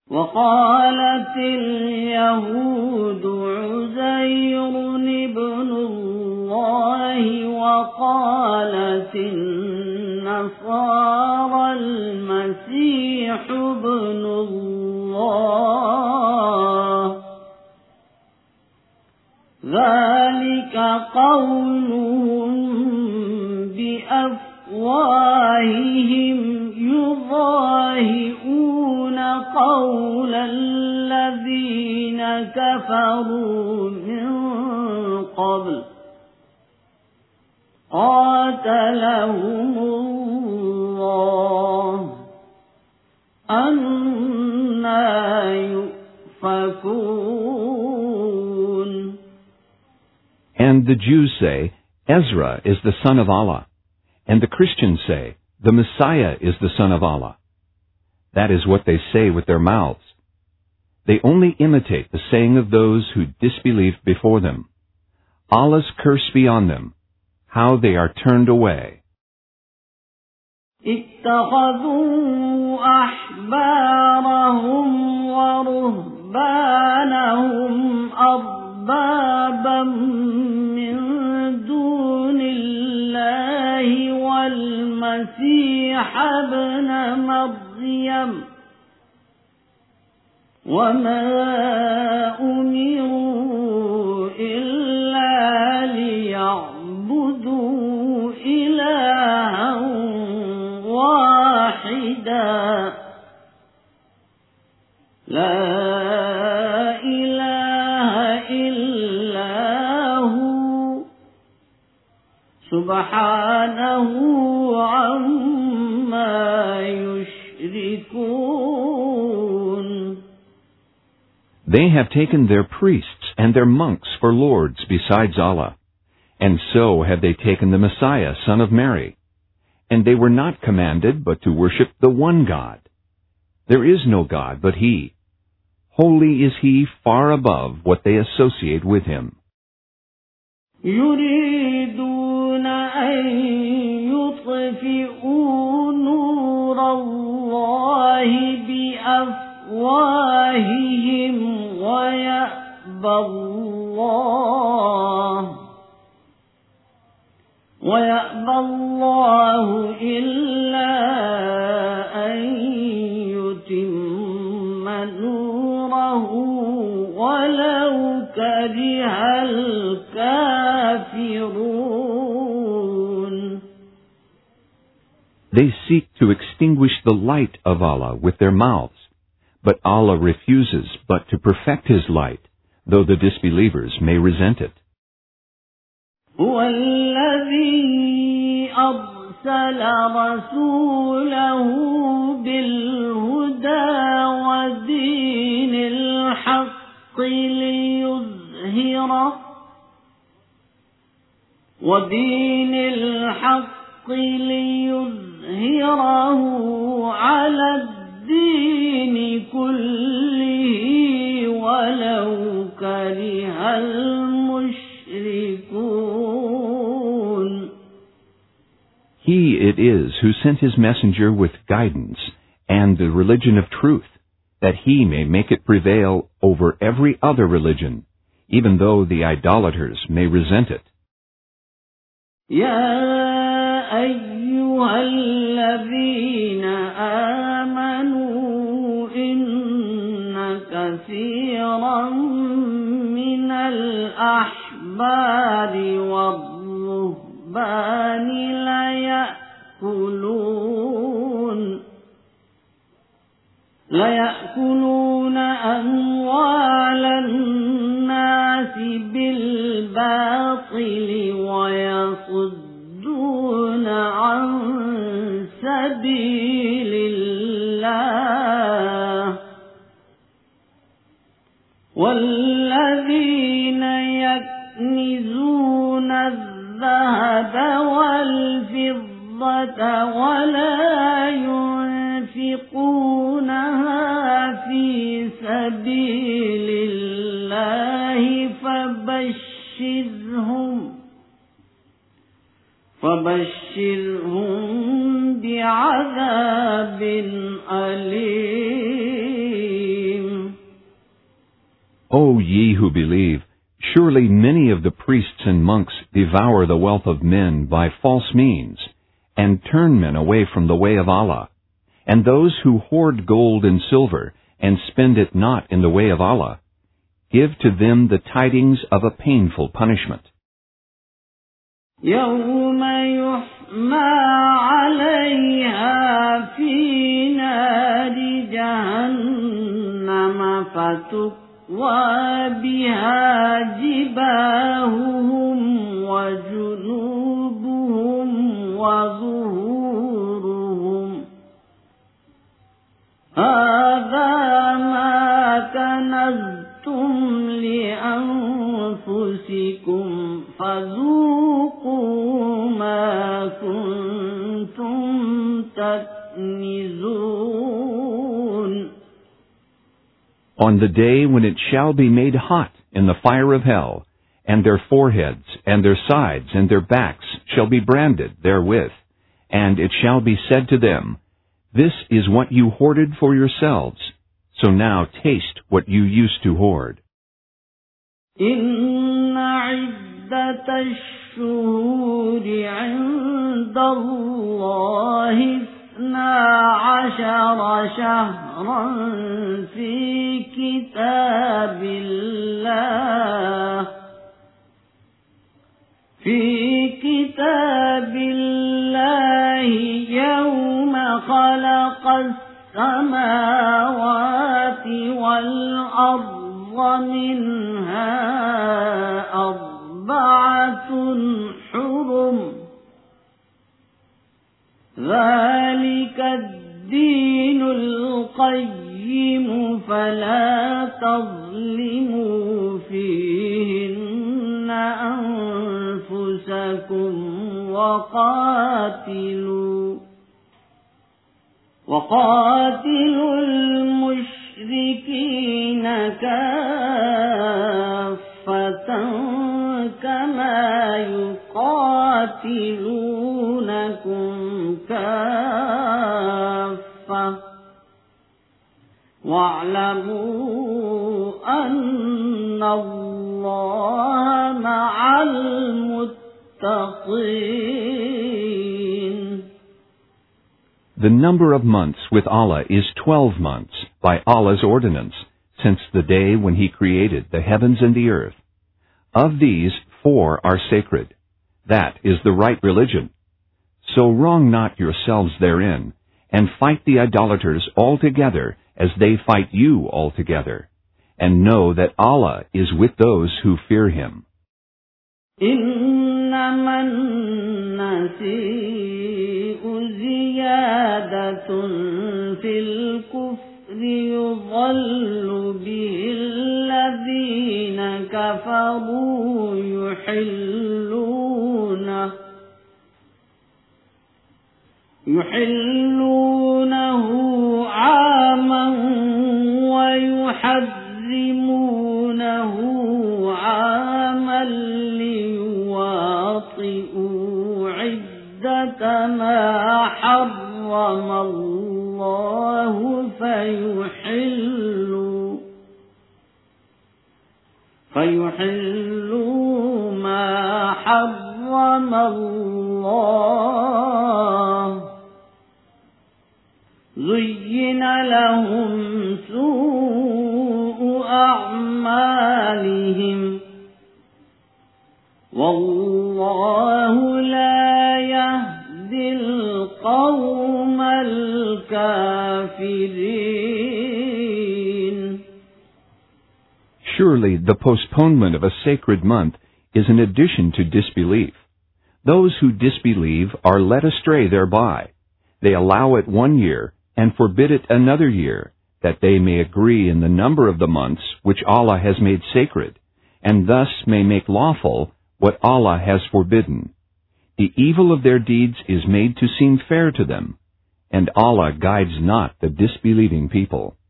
وقالت اليهود عزير ابن الله وقالت النصارى المسيح ابن الله ذلك قولهم بأفواههم يضاهئون قول الذين كفروا من قبل قاتلهم الله أنى يؤفكون. And the Jews say, Ezra is the son of Allah. And the Christians say, the Messiah is the son of Allah. That is what they say with their mouths. They only imitate the saying of those who disbelieved before them. Allah's curse be on them, how they are turned away. اتخذوا أحبارهم ورهبانهم أربابا من دون الله والمسيح ابن مريم وما أمروا إلا ليعبدوا إلها واحدا لا إله إلا هو سبحانه عما يشركون. They have taken their priests and their monks for lords besides Allah, and so have they taken the Messiah, son of Mary. And they were not commanded but to worship the one God. There is no God but He. Holy is He far above what they associate with Him. يريدون أن يطفئوا نور الله بأفواههم ويأبى الله إلا أن يتم نوره ولو كره الكافرون. They seek to extinguish the light of Allah with their mouths, but Allah refuses but to perfect His light, though the disbelievers may resent it. هو الذي أرسل رسوله بالهدى ودين الحق ليظهره على الدين كله ولو كره المشركون. He it is who sent His messenger with guidance and the religion of truth, that He may make it prevail over every other religion, even though the idolaters may resent it. يا أيها الذين آمنوا إن كثيرا من الأحبار والرهبان ليأكلون أموال الناس بالباطل ويصدون عن سبيل الله والذين يكنزون الذهب والفضة ولا ينفقونها في سبيل الله فبشرهم بعذاب أليم. O ye who believe, surely many of the priests and monks devour the wealth of men by false means, and turn men away from the way of Allah. And those who hoard gold and silver, and spend it not in the way of Allah, give to them the tidings of a painful punishment. يوم يحمى عليها في نار جهنم فتكوى بها جباههم وجنوبهم وظهورهم هذا ما كنزتم لأنفسكم فذوقوا ما كنتم تكنزون. On the day when it shall be made hot in the fire of hell, and their foreheads and their sides and their backs shall be branded therewith, and it shall be said to them, This is what you hoarded for yourselves, so now taste what you used to hoard. إن عدة الشهور عند الله 12 شهرا في كتاب الله يوم خلق السماوات والأرض منها 4 حرم ذلك الدين القيم فلا تظلموا فيهن أنفسكم وقاتلوا المشركين كافة كما يقاتلونكم كافة واعلموا أن الله مع المتقين. The number of months with Allah is 12 months by Allah's ordinance, since the day when He created the heavens and the earth. Of these, 4 are sacred. That is the right religion. So wrong not yourselves therein, and fight the idolaters altogether as they fight you altogether. And know that Allah is with those who fear Him. إنما النسيء زيادة في الكفر يضل به الذين كفروا يحلونه عاما ويحرمونه عاما ليواطئوا عدة ما حرم الله فيحلوا ما حرم الله زين لهم سوء أعمالهم والله لا يهدي القوم الكافرين. Surely the postponement of a sacred month is an addition to disbelief. Those who disbelieve are led astray thereby. They allow it 1 year and forbid it another year, that they may agree in the number of the months which Allah has made sacred, and thus may make lawful what Allah has forbidden. The evil of their deeds is made to seem fair to them, and Allah guides not the disbelieving people.